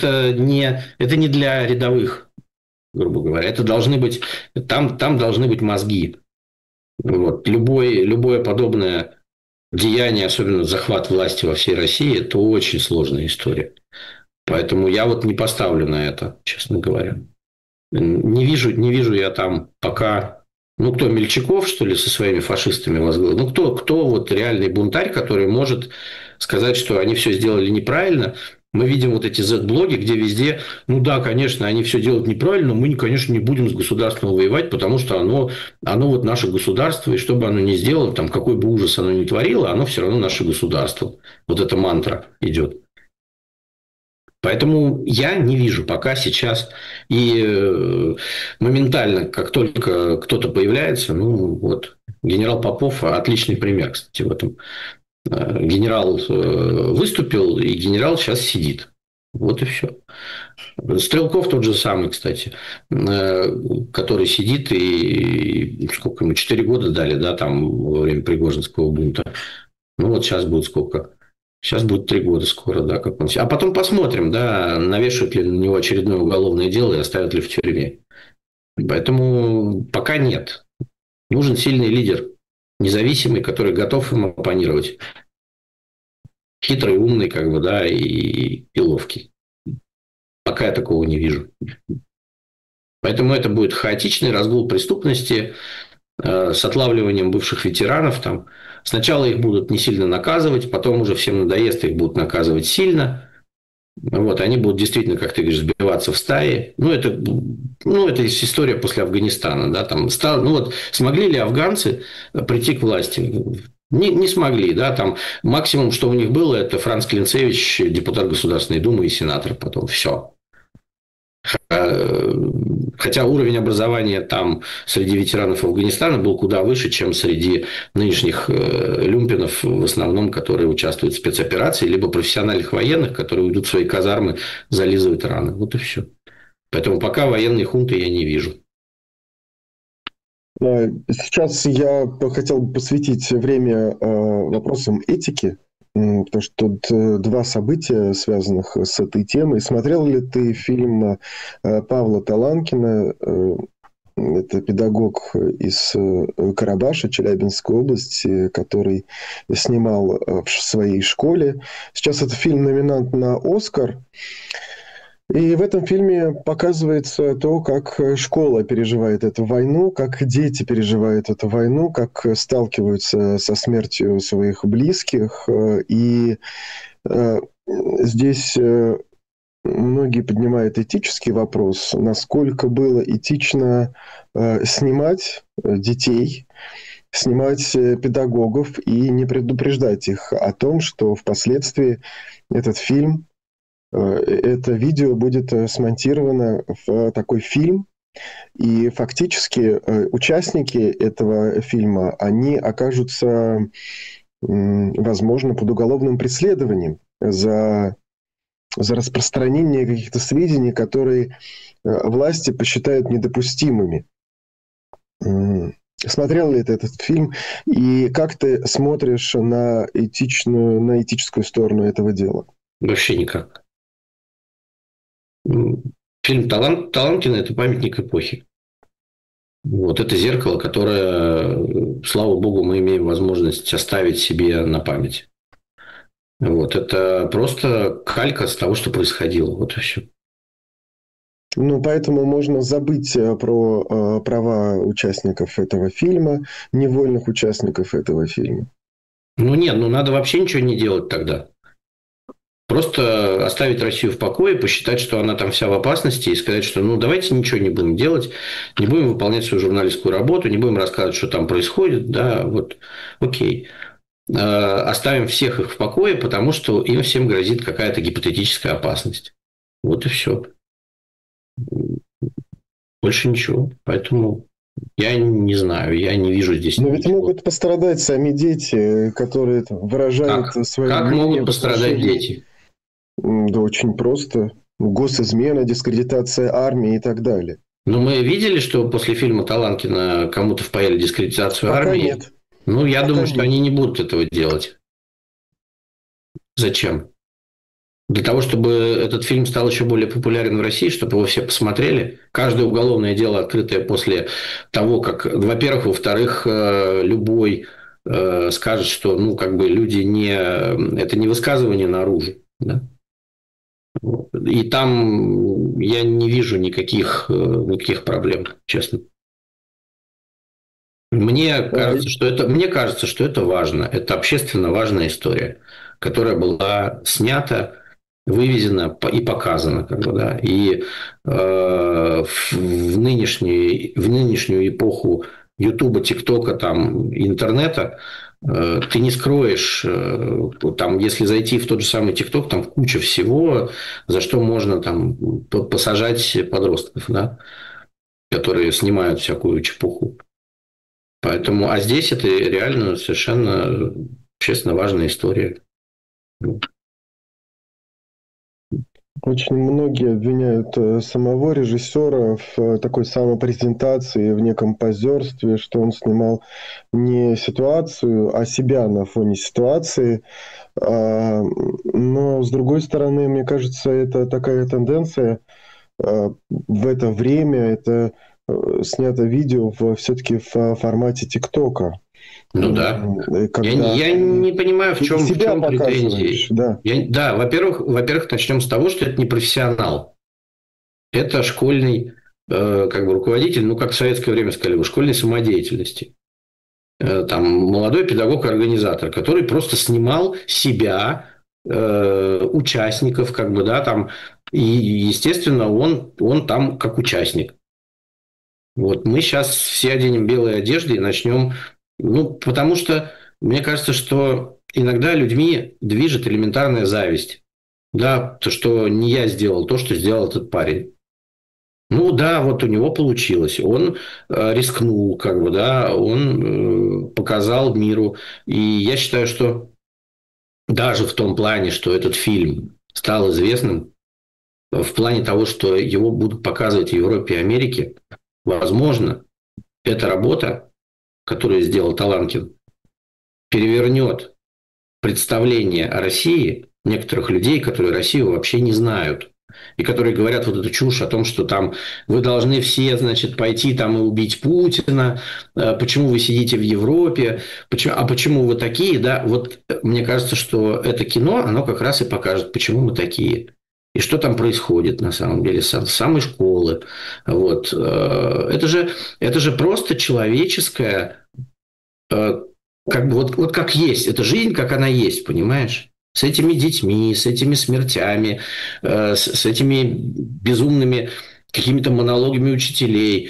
это не для рядовых, грубо говоря, это должны быть, там должны быть мозги. Вот. Любое подобное деяние, особенно захват власти во всей России, это очень сложная история. Поэтому я вот не поставлю на это, честно говоря. Не вижу я там пока... Ну, кто, Мельчаков, что ли, со своими фашистами возглавил? Ну, кто вот реальный бунтарь, который может сказать, что они все сделали неправильно? Мы видим вот эти Z-блоги, где везде, ну да, конечно, они все делают неправильно, но мы, конечно, не будем с государством воевать, потому что оно вот наше государство, и что бы оно ни сделало, там, какой бы ужас оно ни творило, оно все равно наше государство. Вот эта мантра идет. Поэтому я не вижу пока сейчас. И моментально, как только кто-то появляется, ну вот генерал Попов отличный пример, кстати, в этом. Генерал выступил, и генерал сейчас сидит. Вот и все. Стрелков тот же самый, кстати, который сидит и сколько ему, 4 года дали, да, там во время Пригожинского бунта. Ну вот сейчас будет сколько? Сейчас будет 3 года скоро, да, как он. А потом посмотрим, да, навешают ли на него очередное уголовное дело и оставят ли в тюрьме. Поэтому пока нет. Нужен сильный лидер, независимый, который готов им оппонировать. Хитрый, умный, как бы, да, и ловкий. Пока я такого не вижу. Поэтому это будет хаотичный разгул преступности с отлавливанием бывших ветеранов. Там. Сначала их будут не сильно наказывать, потом уже всем надоест, их будут наказывать сильно. Вот, они будут действительно, как ты говоришь, сбиваться в стаи. Это история после Афганистана. Да, там, смогли ли афганцы прийти к власти? Не смогли. Да, там, максимум, что у них было, это Франц Клинцевич, депутат Государственной Думы и сенатор. Потом все. Хотя уровень образования там среди ветеранов Афганистана был куда выше, чем среди нынешних люмпинов, в основном, которые участвуют в спецоперации, либо профессиональных военных, которые уйдут в свои казармы, зализывают раны. Вот и все. Поэтому пока военной хунты я не вижу. Сейчас я хотел бы посвятить время вопросам этики. Потому что тут два события, связанных с этой темой. Смотрел ли ты фильм Павла Таланкина? Это педагог из Карабаша, Челябинской области, который снимал в своей школе. Сейчас этот фильм номинант на «Оскар». И в этом фильме показывается то, как школа переживает эту войну, как дети переживают эту войну, как сталкиваются со смертью своих близких. И здесь многие поднимают этический вопрос, насколько было этично снимать детей, снимать педагогов и не предупреждать их о том, что впоследствии этот фильм, это видео будет смонтировано в такой фильм, и фактически участники этого фильма, они окажутся, возможно, под уголовным преследованием за распространение каких-то сведений, которые власти посчитают недопустимыми. Смотрел ли ты этот фильм? И как ты смотришь на этическую сторону этого дела? Вообще никак. Фильм Таланкина – это памятник эпохи. Вот это зеркало, которое, слава богу, мы имеем возможность оставить себе на память. Вот это просто калька с того, что происходило. Вот и все. Поэтому можно забыть про права участников этого фильма, невольных участников этого фильма. Нет, надо вообще ничего не делать тогда. Просто оставить Россию в покое, посчитать, что она там вся в опасности, и сказать, что ну давайте ничего не будем делать, не будем выполнять свою журналистскую работу, не будем рассказывать, что там происходит, да, вот, окей. Оставим всех их в покое, потому что им всем грозит какая-то гипотетическая опасность. Вот и все. Больше ничего. Поэтому я не знаю, я не вижу здесь Но ведь ничего. могут пострадать сами дети, которые выражают свое Как мнение. могут пострадать дети? Да очень просто. Госизмена, дискредитация армии и так далее. Но мы видели, что после фильма Таланкина кому-то впаяли дискредитацию Пока армии. нет. Ну, я Пока думаю, что нет. они не будут этого делать. Зачем? Для того, чтобы этот фильм стал еще более популярен в России, чтобы его все посмотрели. Каждое уголовное дело, открытое после того, как, во-первых, во-вторых, любой скажет, что, ну, как бы люди не... Это не высказывание наружу. Да? И там я не вижу никаких проблем, честно. Мне кажется, что это важно. Это общественно важная история, которая была снята, вывезена и показана. Как бы, да. И в нынешнюю эпоху Ютуба, ТикТока, там, интернета ты не скроешь, там, если зайти в тот же самый ТикТок, там куча всего, за что можно там посажать подростков, да, которые снимают всякую чепуху. Поэтому, а здесь это реально совершенно общественно важная история. Очень многие обвиняют самого режиссера в такой самопрезентации, в неком позерстве, что он снимал не ситуацию, а себя на фоне ситуации. Но, с другой стороны, мне кажется, это такая тенденция в это время, это снято видео все-таки в формате ТикТока. Ну да. Когда Я не понимаю, в чем претензии. Да. Да, во-первых, начнем с того, что это не профессионал. Это школьный как бы руководитель, ну, как в советское время сказали, школьной самодеятельности. Там молодой педагог-организатор, который просто снимал себя, участников, как бы, да, там, и, естественно, он там как участник. Вот мы сейчас все оденем белые одежды и начнем, ну, потому что мне кажется, что иногда людьми движет элементарная зависть. Да, то, что не я сделал то, что сделал этот парень. Ну да, вот у него получилось. Он рискнул, как бы, да, он показал миру. И я считаю, что даже в том плане, что этот фильм стал известным, в плане того, что его будут показывать в Европе и Америке, возможно, эта работа, которую сделал Таланкин, перевернет представление о России некоторых людей, которые Россию вообще не знают. И которые говорят вот эту чушь о том, что там вы должны все, значит, пойти там и убить Путина, почему вы сидите в Европе, почему вы такие, да, вот мне кажется, что это кино, оно как раз и покажет, почему мы такие. И что там происходит на самом деле с самой школы. Вот. Это же просто человеческая, как бы вот как есть. Это жизнь, как она есть, понимаешь? С этими детьми, с этими смертями, с этими безумными какими-то монологами учителей.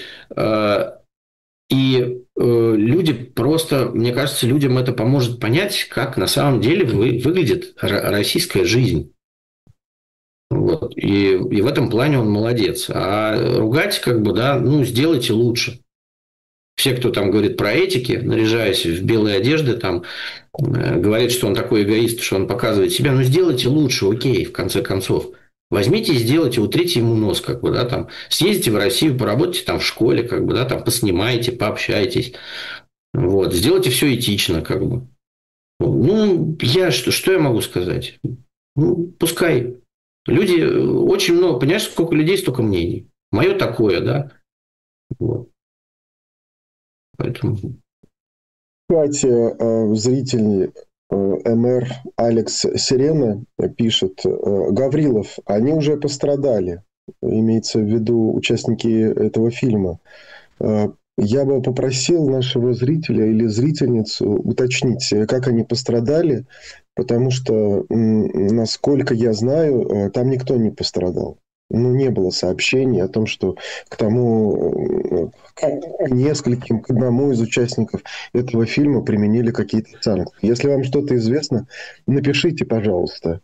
И люди просто, мне кажется, людям это поможет понять, как на самом деле выглядит российская жизнь. Вот. И в этом плане он молодец. А ругать, как бы, да, ну, сделайте лучше. Все, кто там говорит про этики, наряжаясь в белые одежды, там, говорит, что он такой эгоист, что он показывает себя. Ну, сделайте лучше, окей, в конце концов. Возьмите и сделайте, утрите ему нос, как бы, да, там, съездите в Россию, поработайте там в школе, как бы, да, там, поснимайте, пообщайтесь. Вот, сделайте все этично, как бы. Ну, что я могу сказать? Ну, пускай. Люди, очень много, понимаешь, сколько людей, столько мнений. Мое такое, да. Вот. Поэтому... Кстати, зритель МР Алекс Сирена пишет: Гаврилов, они уже пострадали. Имеется в виду участники этого фильма. я бы попросил нашего зрителя или зрительницу уточнить, как они пострадали, потому что, насколько я знаю, там никто не пострадал. Ну, не было сообщений о том, что к тому, к нескольким, к одному из участников этого фильма применили какие-то санкции. Если вам что-то известно, напишите, пожалуйста.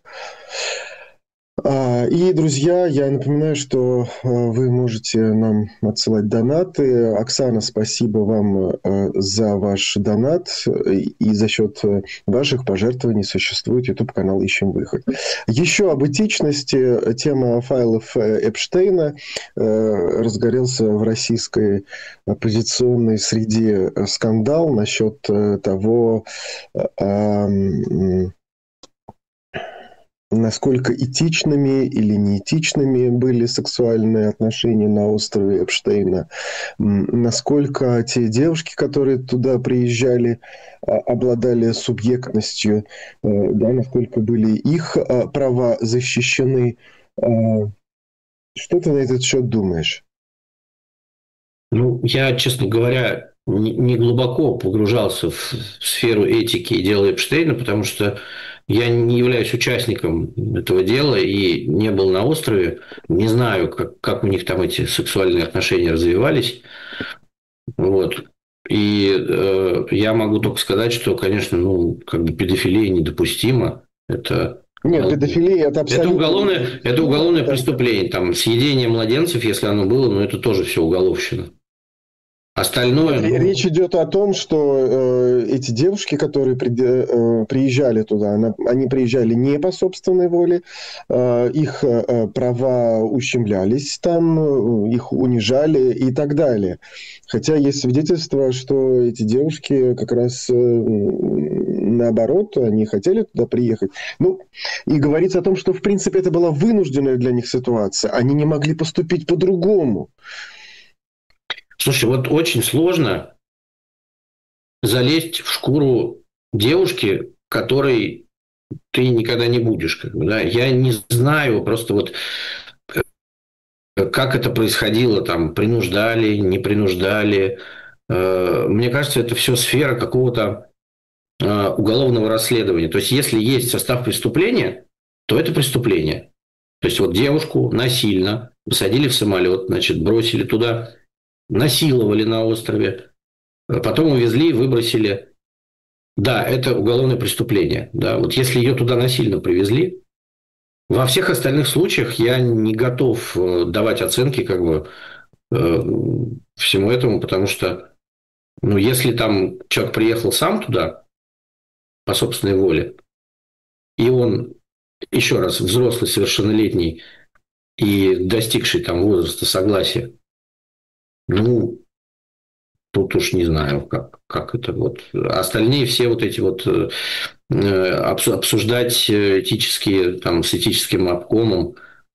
И, друзья, я напоминаю, что вы можете нам отсылать донаты. Оксана, спасибо вам за ваш донат. И за счет ваших пожертвований существует YouTube-канал «Ищем выход». Еще об этичности. Тема файлов Эпштейна. Разгорелся в российской оппозиционной среде скандал насчет того, насколько этичными или неэтичными были сексуальные отношения на острове Эпштейна, насколько те девушки, которые туда приезжали, обладали субъектностью, да, насколько были их права защищены. Что ты на этот счет думаешь? Ну, я, честно говоря, не глубоко погружался в сферу этики и дела Эпштейна, потому что я не являюсь участником этого дела и не был на острове. Не знаю, как у них там эти сексуальные отношения развивались. Вот. И я могу только сказать, что, конечно, ну, как бы педофилия недопустима. Это Нет, педофилия – это абсолютно… это уголовное преступление. Там съедение младенцев, если оно было, но это тоже все уголовщина. Остальное… Речь идет о том, что эти девушки, которые приезжали туда, они приезжали не по собственной воле, их права ущемлялись там, их унижали и так далее. Хотя есть свидетельства, что эти девушки как раз наоборот, они хотели туда приехать. Ну, и говорится о том, что в принципе это была вынужденная для них ситуация. Они не могли поступить по-другому. Слушай, вот очень сложно залезть в шкуру девушки, которой ты никогда не будешь. Как бы, да? Я не знаю просто вот как это происходило, там, принуждали, не принуждали. Мне кажется, это все сфера какого-то уголовного расследования. То есть, если есть состав преступления, то это преступление. То есть, вот девушку насильно посадили в самолет, значит, бросили туда, насиловали на острове, потом увезли и выбросили. Да, это уголовное преступление. Да. Вот если ее туда насильно привезли, во всех остальных случаях я не готов давать оценки как бы всему этому, потому что, ну, если там человек приехал сам туда по собственной воле, и он, еще раз, взрослый, совершеннолетний и достигший там возраста согласия, ну, тут уж не знаю, как это вот. Остальные все вот эти вот обсуждать этические, там, с этическим обкомом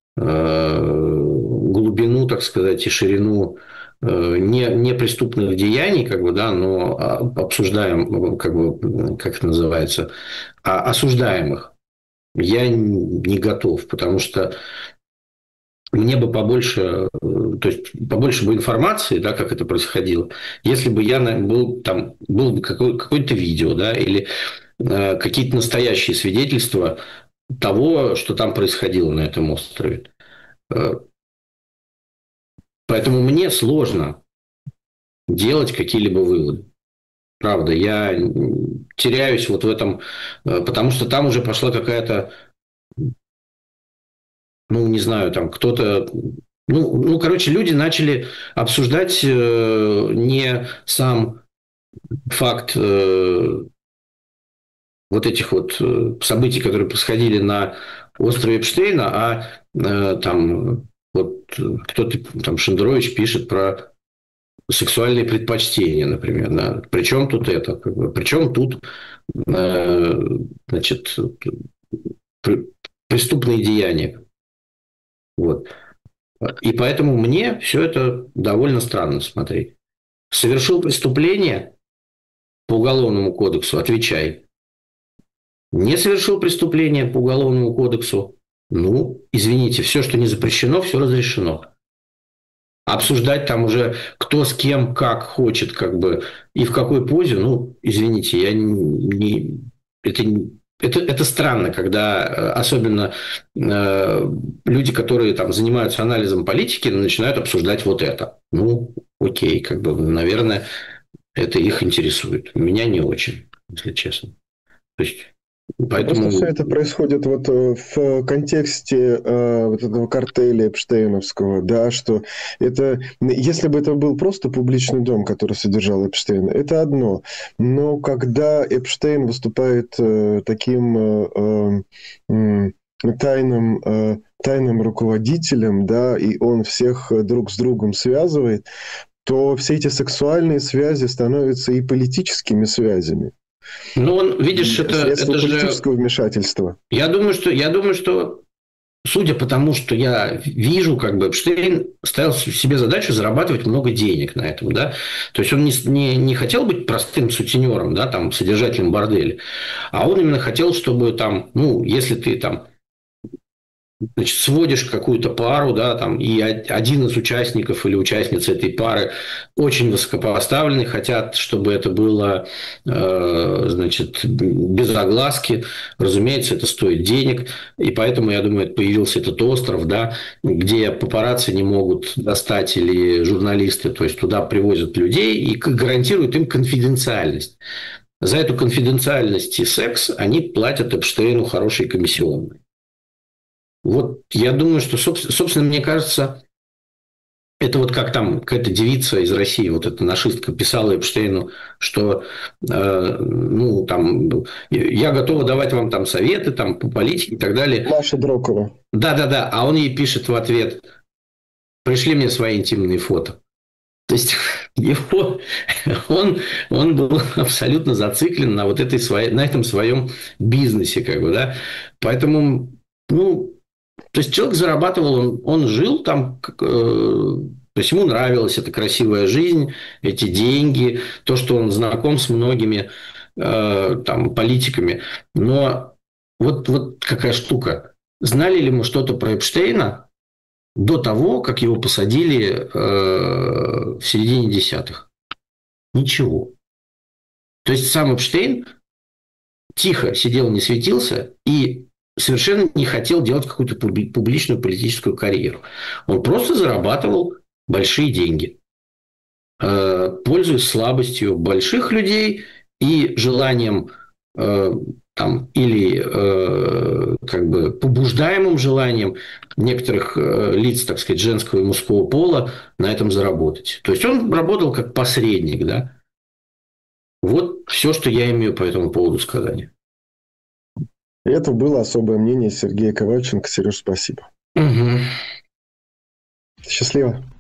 глубину, так сказать, и ширину не преступных деяний, как бы, да, но обсуждаем, как бы, как это называется, осуждаемых. Я не готов, потому что мне бы побольше, то есть побольше бы информации, да, как это происходило, если бы я был там, был какое-то видео, да, или какие-то настоящие свидетельства того, что там происходило на этом острове. Поэтому мне сложно делать какие-либо выводы. Правда, я теряюсь вот в этом, потому что там уже пошла какая-то, ну, не знаю, там кто-то… Ну, короче, люди начали обсуждать не сам факт вот этих вот событий, которые происходили на острове Эпштейна, а там вот кто-то, там Шендерович пишет про сексуальные предпочтения, например. Да. Причем тут это? Как бы, причем тут значит, преступные деяния. Вот. И поэтому мне все это довольно странно смотреть. Совершил преступление по Уголовному кодексу – отвечай. Не совершил преступление по Уголовному кодексу – ну, извините, все, что не запрещено, все разрешено. Обсуждать там уже кто с кем, как хочет, как бы, и в какой позе, ну, извините, я не... Это странно, когда особенно люди, которые там занимаются анализом политики, начинают обсуждать вот это. Ну, окей, как бы, наверное, это их интересует. Меня не очень, если честно. То есть, Ну, просто все поэтому... это происходит вот в контексте вот этого картеля Эпштейновского, да, что это, если бы это был просто публичный дом, который содержал Эпштейна, это одно. Но когда Эпштейн выступает таким тайным руководителем, да, и он всех друг с другом связывает, то все эти сексуальные связи становятся и политическими связями. Ну, он, видишь, Средства это же... политического вмешательства. Я думаю, что судя по тому, что я вижу, как бы Эпштейн ставил себе задачу зарабатывать много денег на этом, да. То есть он не хотел быть простым сутенером, да, там, содержателем борделя, а он именно хотел, чтобы там, ну, если ты там, значит, сводишь какую-то пару, да, там, и один из участников или участниц этой пары очень высокопоставленный, хотят, чтобы это было, значит, без огласки. Разумеется, это стоит денег, и поэтому, я думаю, появился этот остров, да, где папарацци не могут достать или журналисты, то есть туда привозят людей и гарантируют им конфиденциальность. За эту конфиденциальность и секс они платят Эпштейну хорошие комиссионные. Вот я думаю, что, собственно, мне кажется, это вот как там какая-то девица из России, вот эта нашистка, писала Эпштейну, что ну, там, я готова давать вам там советы там, по политике и так далее. Маша Дрокова. Да. А он ей пишет в ответ: пришли мне свои интимные фото. То есть он был абсолютно зациклен на вот на этом своем бизнесе, как бы, да. Поэтому, ну, то есть человек зарабатывал, он жил там, то есть ему нравилась эта красивая жизнь, эти деньги, то, что он знаком с многими там политиками. Но вот какая штука. Знали ли мы что-то про Эпштейна до того, как его посадили в середине десятых? Ничего. То есть сам Эпштейн тихо сидел, не светился и совершенно не хотел делать какую-то публичную политическую карьеру. Он просто зарабатывал большие деньги, пользуясь слабостью больших людей и желанием там, или как бы побуждаемым желанием некоторых лиц, так сказать, женского и мужского пола на этом заработать. То есть он работал как посредник, да. Вот все, что я имею по этому поводу сказать. Это было особое мнение Сергея Ковальченко. Сереж, спасибо. Угу. Счастливо.